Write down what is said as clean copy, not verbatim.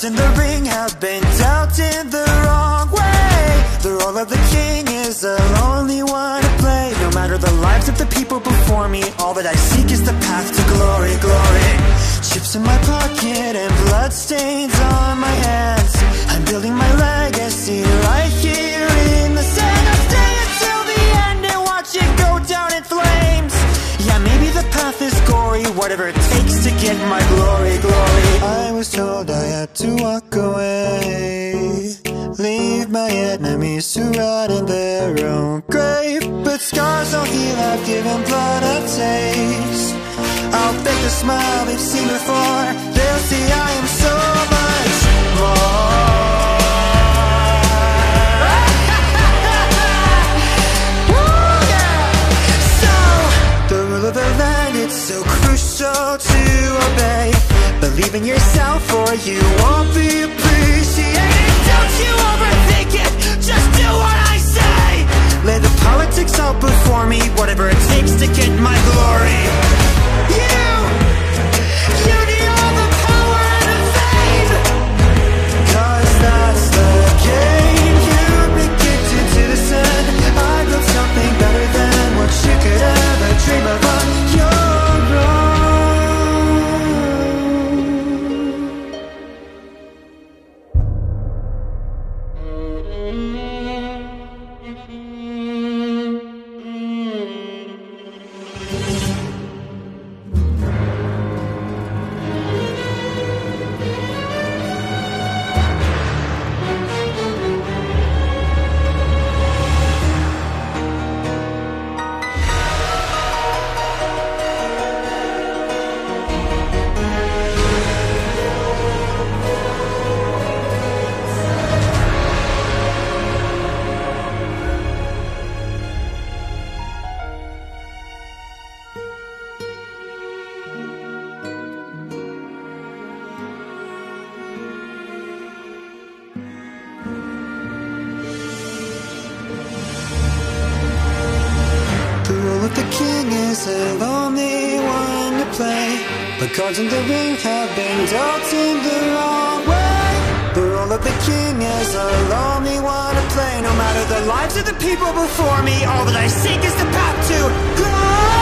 cards in the ring have been dealt in the wrong way. The role of the king is the only one to play. No matter the lives of the people before me, all that I seek is the path to glory, glory. Chips in my pocket and blood stains on my hands. I'm building my legacy right here in the sand. I'll stay until the end and watch it go down in flames. Yeah, maybe the path is gory, whatever it takes to get my glory, glory. I was told I had to walk away, leave my enemies to rot in their own grave. But scars don't heal, I've given blood a taste. I'll fake the smile they've seen before. They'll see I am so much more. Of the land, it's so crucial to obey. Believe in yourself or you won't be appreciated. Don't you overthink it, just do what I say. Lay the politics out before me, whatever it takes to get my glory. You need all the power and the fame, 'cause that's the game. You've been kicked into the sand. I built something better than what you could ever dream of on your own. The only one to play. The cards in the ring have been dealt in the wrong way. The role of the king is the only one to play. No matter the lives of the people before me, all that I seek is the path to glory.